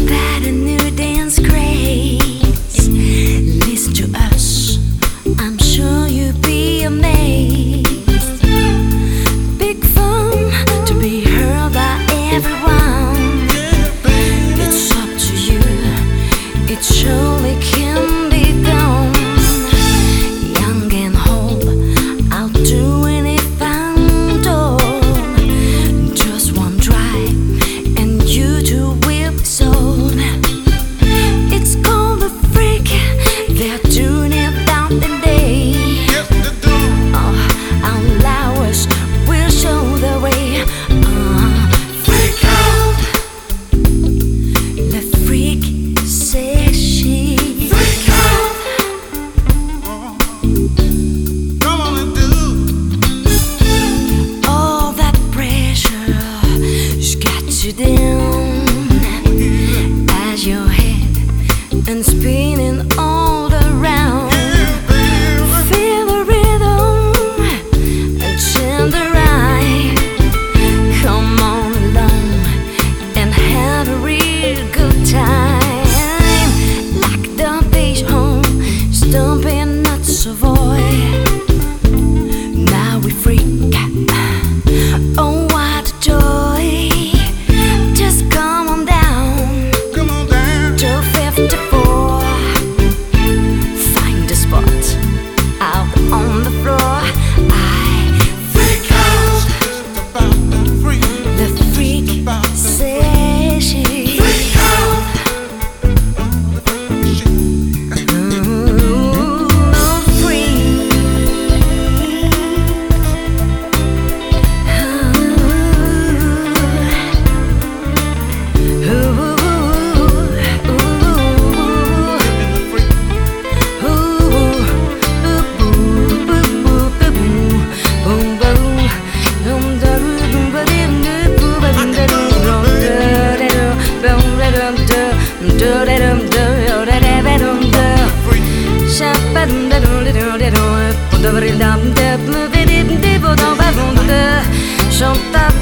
that a new dance craze? Listen to us, I'm sure you'll be amazed. Big fun to be heard by everyone. It's up to you, it surely can be done. Young and old, I'll do anything done. Just one try and you too will be sold. It's called the freak, they're doing it down and day. Our hours will show the way. Freak out, the freak says she. Freak out. Come on and do. All that pressure's got you down as your head and spinning all around. Feel the rhythm and turn the right. Come on along and have a real good time. Like the beach home, stomping nuts avoid. Now we freak. Oh, what a joy! Just come on down Come on down. to 54. Find a spot out on the floor. I freak out. It's about the freak. The freak says she. Freak out. Ooh, freak. Chanta